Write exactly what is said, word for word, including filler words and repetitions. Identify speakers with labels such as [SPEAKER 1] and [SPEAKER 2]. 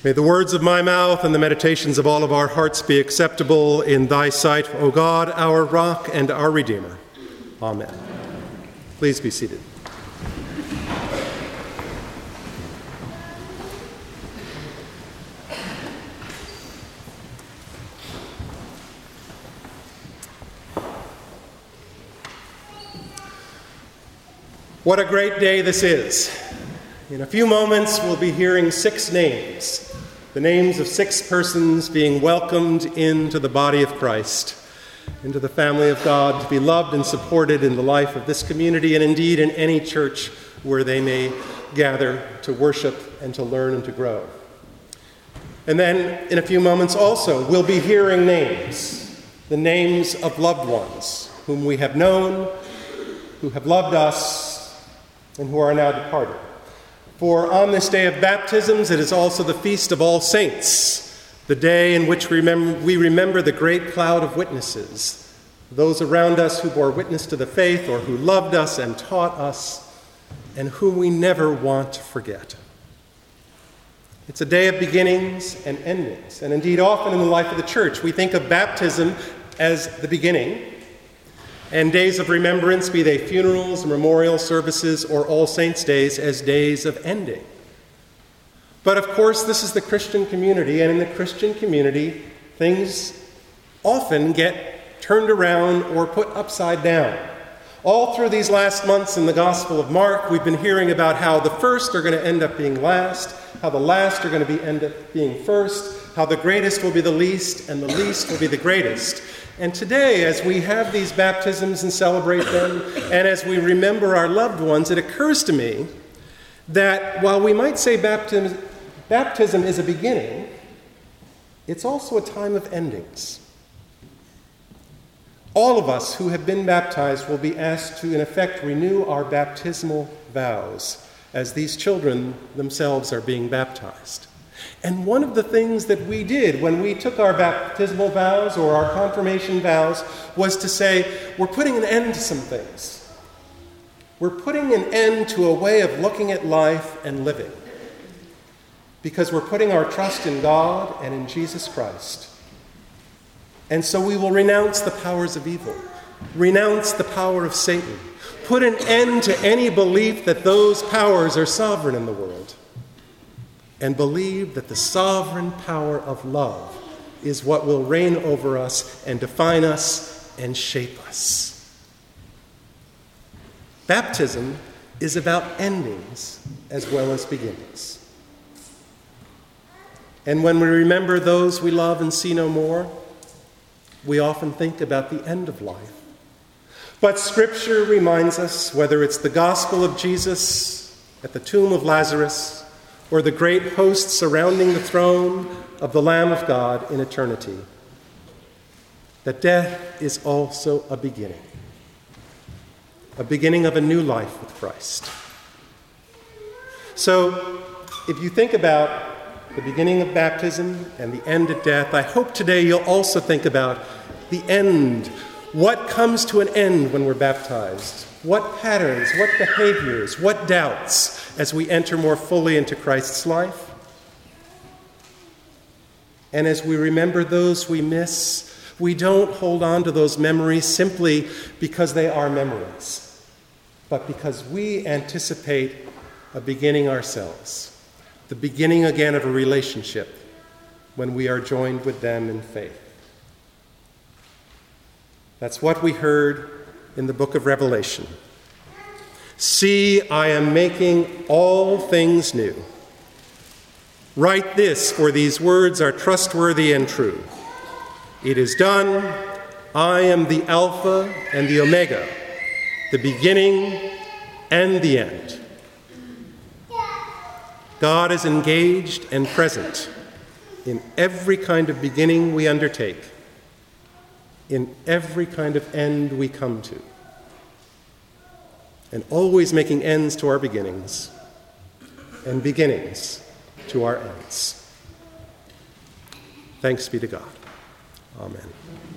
[SPEAKER 1] May the words of my mouth and the meditations of all of our hearts be acceptable in thy sight, O God, our rock and our Redeemer. Amen. Please be seated. What a great day this is. In a few moments, we'll be hearing six names, the names of six persons being welcomed into the body of Christ, into the family of God, to be loved and supported in the life of this community and indeed in any church where they may gather to worship and to learn and to grow. And then, in a few moments also, we'll be hearing names, the names of loved ones whom we have known, who have loved us, and who are now departed. For on this day of baptisms, it is also the feast of all saints, the day in which we remember, we remember the great cloud of witnesses, those around us who bore witness to the faith or who loved us and taught us, and whom we never want to forget. It's a day of beginnings and endings, and indeed often in the life of the church, we think of baptism as the beginning, and days of remembrance, be they funerals, memorial services, or All Saints' days, as days of ending. But of course, this is the Christian community, and in the Christian community, things often get turned around or put upside down. All through these last months in the Gospel of Mark, we've been hearing about how the first are going to end up being last, how the last are going to be end up being first, how the greatest will be the least, and the least will be the greatest. And today, as we have these baptisms and celebrate them, and as we remember our loved ones, it occurs to me that while we might say baptism, baptism is a beginning, it's also a time of endings. All of us who have been baptized will be asked to, in effect, renew our baptismal vows as these children themselves are being baptized. And one of the things that we did when we took our baptismal vows or our confirmation vows was to say, we're putting an end to some things. We're putting an end to a way of looking at life and living, because we're putting our trust in God and in Jesus Christ. And so we will renounce the powers of evil, renounce the power of Satan, put an end to any belief that those powers are sovereign in the world, and believe that the sovereign power of love is what will reign over us and define us and shape us. Baptism is about endings as well as beginnings. And when we remember those we love and see no more, we often think about the end of life. But Scripture reminds us, whether it's the gospel of Jesus at the tomb of Lazarus, or the great host surrounding the throne of the Lamb of God in eternity, that death is also a beginning, a beginning of a new life with Christ. So, if you think about the beginning of baptism and the end of death, I hope today you'll also think about the end. What comes to an end when we're baptized? What patterns, what behaviors, what doubts as we enter more fully into Christ's life? And as we remember those we miss, we don't hold on to those memories simply because they are memories, but because we anticipate a beginning ourselves, the beginning again of a relationship when we are joined with them in faith. That's what we heard in the book of Revelation. See, I am making all things new. Write this, for these words are trustworthy and true. It is done. I am the Alpha and the Omega, the beginning and the end. God is engaged and present in every kind of beginning we undertake, in every kind of end we come to, and always making ends to our beginnings and beginnings to our ends. Thanks be to God. Amen.